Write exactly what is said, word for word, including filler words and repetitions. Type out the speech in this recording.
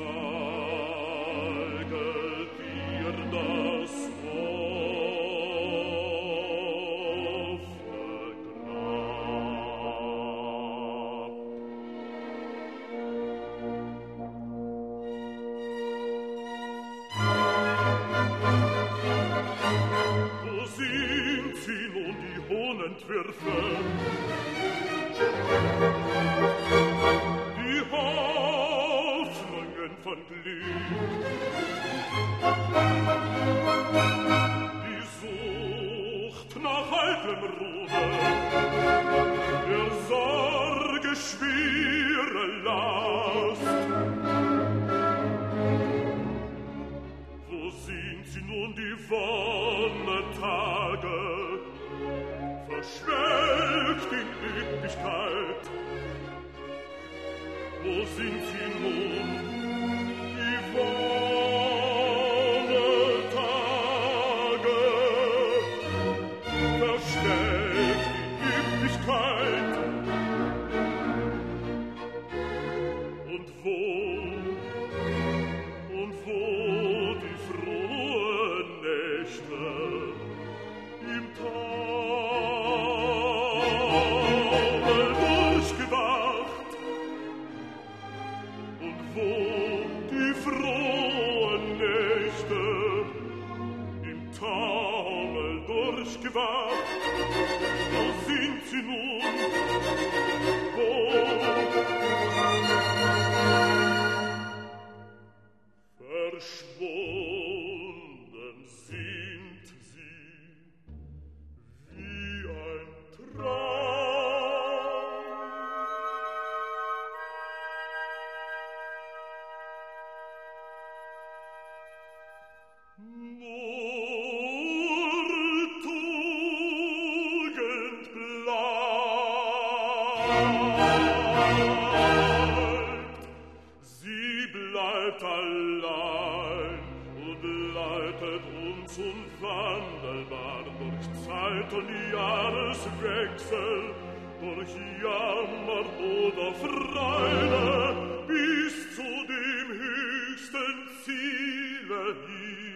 Die Hoffnungen von Glück, die Sucht nach altem Ruhe, der Sorge schwere Last. Wo sind sie nun, die Wonnetage, verschwelgt in Üppigkeit? Wo sind sie nun, die Wonnetage, verschwelgt in Üppigkeit? Und wo, und wo die frohen Nächte im Taumel durchgewacht? Und wo die frohen Nächte im Taumel durchgewacht? Wo sind sie nun? Wo? Verschwunden sind sie wie ein Traum. Nur Tugend bleibt, sie bleibt allein und leitet uns unwandelbar durch Zeit und Jahreswechsel, durch Jammer oder Freude, bis zu dem höchsten Ziele hin.